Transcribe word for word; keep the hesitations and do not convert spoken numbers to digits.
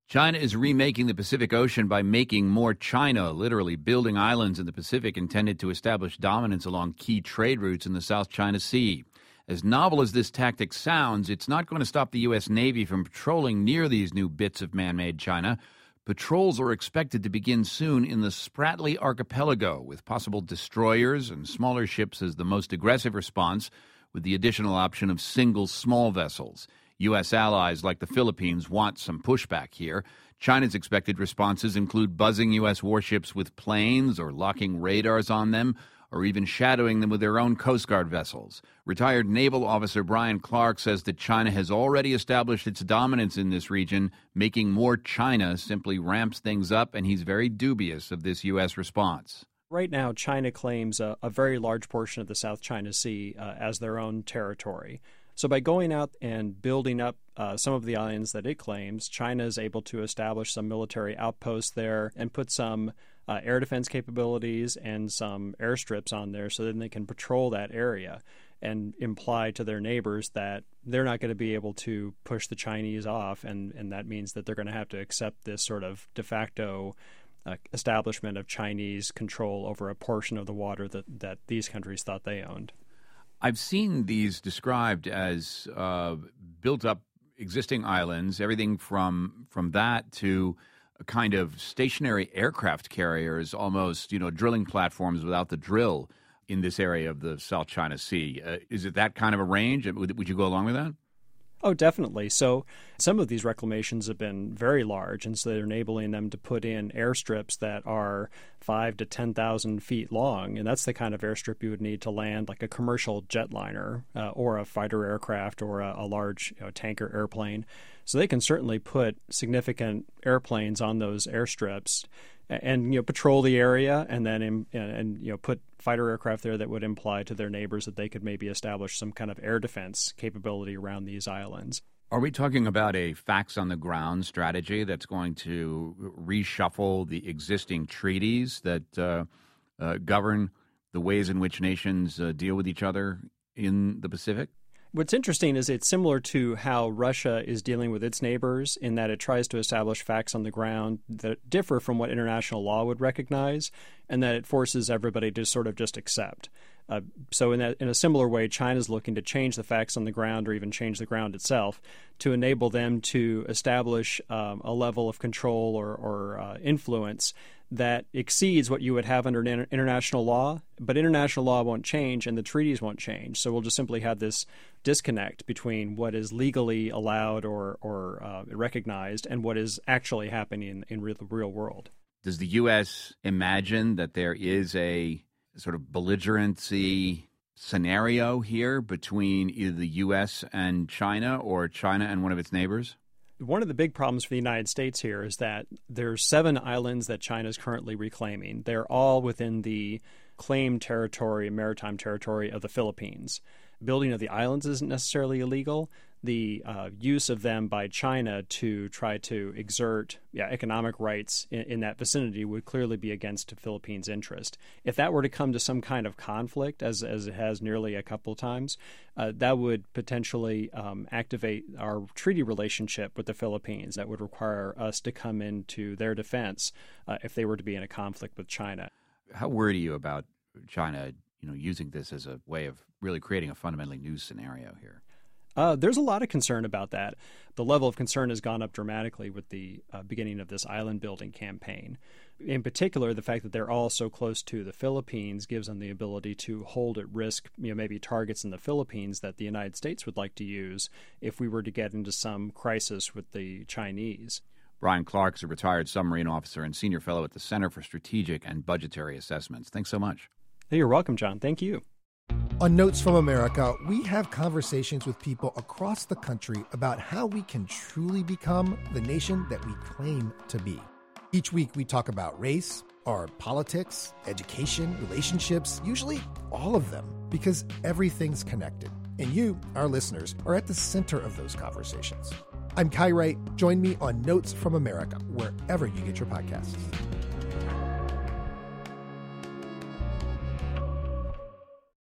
China is remaking the Pacific Ocean by making more China, literally building islands in the Pacific intended to establish dominance along key trade routes in the South China Sea. As novel as this tactic sounds, it's not going to stop the U S. Navy from patrolling near these new bits of man-made China. Patrols are expected to begin soon in the Spratly Archipelago, with possible destroyers and smaller ships as the most aggressive response, with the additional option of single small vessels. U S allies like the Philippines want some pushback here. China's expected responses include buzzing U S warships with planes or locking radars on them, or even shadowing them with their own Coast Guard vessels. Retired naval officer Brian Clark says that China has already established its dominance in this region. Making more China simply ramps things up, and he's very dubious of this U S response. Right now, China claims a, a very large portion of the South China Sea uh, as their own territory. So by going out and building up uh, some of the islands that it claims, China is able to establish some military outposts there and put some uh, air defense capabilities and some airstrips on there so then they can patrol that area and imply to their neighbors that they're not going to be able to push the Chinese off, and, and that means that they're going to have to accept this sort of de facto uh, establishment of Chinese control over a portion of the water that, that these countries thought they owned. I've seen these described as uh, built-up existing islands, everything from from that to a kind of stationary aircraft carriers, almost, you know, drilling platforms without the drill in this area of the South China Sea. Uh, is it that kind of a range? Would, would you go along with that? Oh, definitely. So some of these reclamations have been very large, and so they're enabling them to put in airstrips that are five to ten thousand feet long, and that's the kind of airstrip you would need to land like a commercial jetliner uh, or a fighter aircraft or a, a large you know, tanker airplane. So they can certainly put significant airplanes on those airstrips and you know patrol the area, and then and, and you know put fighter aircraft there that would imply to their neighbors that they could maybe establish some kind of air defense capability around these islands. Are we talking about a facts on the ground strategy that's going to reshuffle the existing treaties that uh, uh, govern the ways in which nations uh, deal with each other in the Pacific? What's interesting is it's similar to how Russia is dealing with its neighbors in that it tries to establish facts on the ground that differ from what international law would recognize, and that it forces everybody to sort of just accept. Uh, so in, that, in a similar way, China's looking to change the facts on the ground or even change the ground itself to enable them to establish um, a level of control or, or uh, influence that exceeds what you would have under inter- international law, but international law won't change and the treaties won't change. So we'll just simply have this disconnect between what is legally allowed or, or uh, recognized and what is actually happening in, in real, the real world. Does the U S imagine that there is a sort of belligerency scenario here between either the U S and China or China and one of its neighbors? One of the big problems for the United States here is that there's seven islands that China is currently reclaiming. They're all within the claimed territory, maritime territory of the Philippines. Building of the islands isn't necessarily illegal. The uh, use of them by China to try to exert yeah, economic rights in, in that vicinity would clearly be against the Philippines' interest. If that were to come to some kind of conflict, as as it has nearly a couple of times, uh, that would potentially um, activate our treaty relationship with the Philippines. That would require us to come into their defense uh, if they were to be in a conflict with China. How worried are you about China, you know, using this as a way of really creating a fundamentally new scenario here? Uh, there's a lot of concern about that. The level of concern has gone up dramatically with the uh, beginning of this island building campaign. In particular, the fact that they're all so close to the Philippines gives them the ability to hold at risk, you know, maybe targets in the Philippines that the United States would like to use if we were to get into some crisis with the Chinese. Brian Clark is a retired submarine officer and senior fellow at the Center for Strategic and Budgetary Assessments. Thanks so much. Hey, you're welcome, John. Thank you. On Notes from America, we have conversations with people across the country about how we can truly become the nation that we claim to be. Each week, we talk about race, our politics, education, relationships, usually all of them, because everything's connected. And you, our listeners, are at the center of those conversations. I'm Kai Wright. Join me on Notes from America, wherever you get your podcasts.